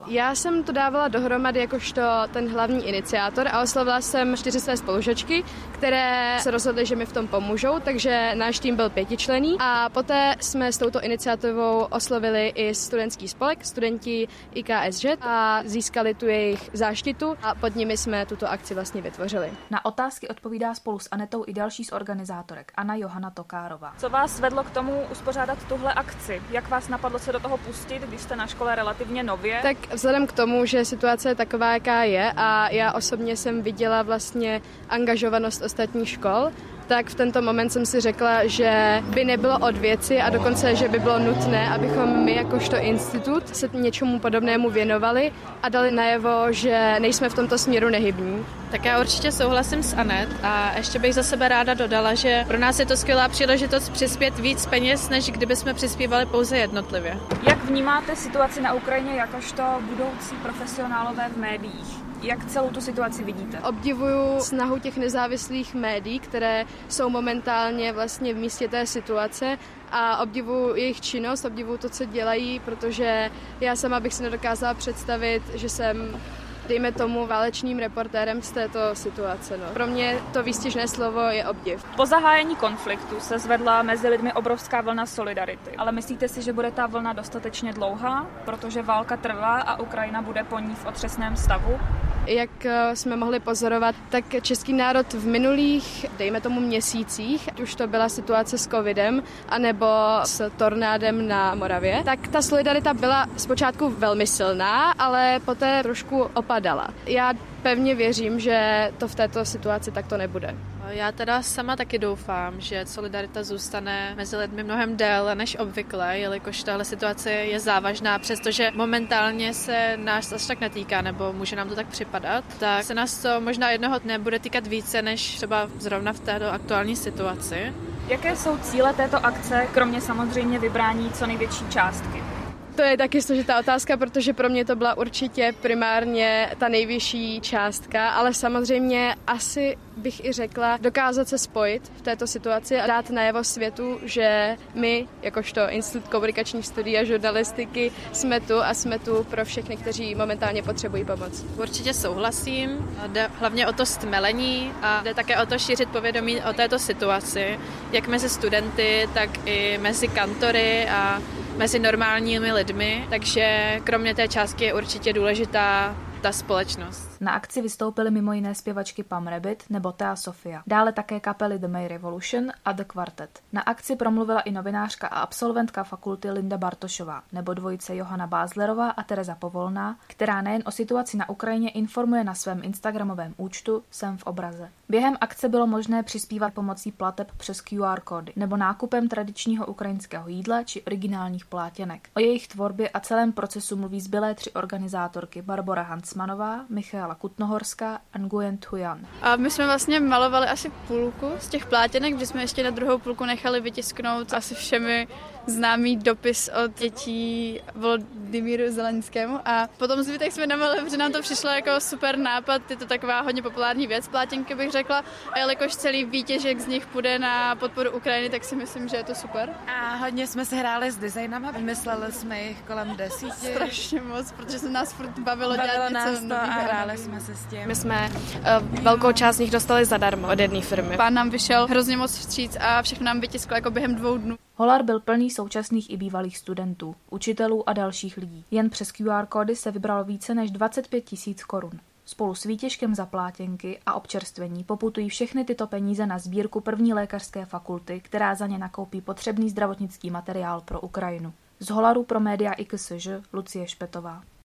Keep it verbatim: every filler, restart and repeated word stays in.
Já jsem to dávala dohromady jakožto ten hlavní iniciátor a oslovila jsem čtyři své spolužačky, které se rozhodly, že mi v tom pomůžou, takže náš tým byl pětičlenný a poté jsme s touto iniciativou oslovili i studentský spolek, studenti I K S Ž a získali tu jejich záštitu a pod nimi jsme tuto akci vlastně vytvořili. Na otázky odpovídá spolu s Anetou i další z organizátorek, Anna Johana Tokárová. Co vás vedlo k tomu uspořádat tuhle akci? Jak vás napadlo se do toho pustit, když jste na škole relativně nově? Tak vzhledem k tomu, že situace je taková, jaká je a já osobně jsem viděla vlastně angažovanost ostatních škol, tak v tento moment jsem si řekla, že by nebylo od věci a dokonce, že by bylo nutné, abychom my jakožto institut se něčemu podobnému věnovali a dali najevo, že nejsme v tomto směru nehybní. Tak já určitě souhlasím s Anet a ještě bych za sebe ráda dodala, že pro nás je to skvělá příležitost přispět víc peněz, než kdyby jsme přispívali pouze jednotlivě. Jak vnímáte situaci na Ukrajině jakožto budoucí profesionálové v médiích? Jak celou tu situaci vidíte? Obdivuju snahu těch nezávislých médií, které jsou momentálně vlastně v místě té situace a obdivuju jejich činnost, obdivuju to, co dělají, protože já sama bych si nedokázala představit, že jsem, dejme tomu, válečným reportérem z této situace. No. Pro mě to výstižné slovo je obdiv. Po zahájení konfliktu se zvedla mezi lidmi obrovská vlna solidarity. Ale myslíte si, že bude ta vlna dostatečně dlouhá, protože válka trvá a Ukrajina bude po ní v otřesném stavu? Jak jsme mohli pozorovat, tak český národ v minulých, dejme tomu měsících, ať už to byla situace s covidem, anebo s tornádem na Moravě, tak ta solidarita byla zpočátku velmi silná, ale poté trošku opadala. Já pevně věřím, že to v této situaci takto nebude. Já teda sama taky doufám, že solidarita zůstane mezi lidmi mnohem déle než obvykle, jelikož tahle situace je závažná, přestože momentálně se nás až tak netýká, nebo může nám to tak připadat, tak se nás to možná jednoho dne bude týkat více než třeba zrovna v této aktuální situaci. Jaké jsou cíle této akce, kromě samozřejmě vybrání co největší částky? To je taky složitá otázka, protože pro mě to byla určitě primárně ta nejvyšší částka, ale samozřejmě asi bych i řekla dokázat se spojit v této situaci a dát najevo světu, že my, jakožto Institut komunikačních studií a žurnalistiky, jsme tu a jsme tu pro všechny, kteří momentálně potřebují pomoc. Určitě souhlasím, jde hlavně o to stmelení a jde také o to šířit povědomí o této situaci, jak mezi studenty, tak i mezi kantory a mezi normálními lidmi, takže kromě té částky je určitě důležitá ta společnost. Na akci vystoupily mimo jiné zpěvačky Pam Rabbit nebo Thea Sofia, dále také kapely The May Revolution a The Quartet. Na akci promluvila i novinářka a absolventka fakulty Linda Bartošová nebo dvojice Johana Bázlerová a Tereza Povolná, která nejen o situaci na Ukrajině informuje na svém instagramovém účtu Jsem v obraze. Během akce bylo možné přispívat pomocí plateb přes Q R kódy nebo nákupem tradičního ukrajinského jídla či originálních plátěnek. O jejich tvorbě a celém procesu mluví zbylé tři organizátorky Barbora Hansmanová, Michaela Kutnohorská a Nguyen Thuyan. A my jsme vlastně malovali asi půlku z těch plátěnek, kde jsme ještě na druhou půlku nechali vytisknout asi všemi známý dopis od dětí Volodymyru Zelenskému a potom zbytek jsme namalili, protože nám to přišlo jako super nápad, je to taková hodně populární věc, plátěnky bych řekla, a jelikož celý výtěžek z nich půjde na podporu Ukrajiny, tak si myslím, že je to super. A hodně jsme se hráli s designama, vymysleli jsme jich kolem desíti. Strašně moc, protože se nás furt bavilo, bavilo dělat nás něco to a novýho. hráli jsme se s tím. My jsme uh, velkou část z nich dostali zadarmo od jedné firmy. Pán nám vyšel hrozně moc vstříc a všechno nám vytiskl jako během dvou dnů. Holar byl plný současných i bývalých studentů, učitelů a dalších lidí. Jen přes Q R kódy se vybralo více než dvacet pět tisíc korun. Spolu s výtěžkem za plátěnky a občerstvení poputují všechny tyto peníze na sbírku první lékařské fakulty, která za ně nakoupí potřebný zdravotnický materiál pro Ukrajinu. Z Holaru pro média I K S Ž Lucie Špetová.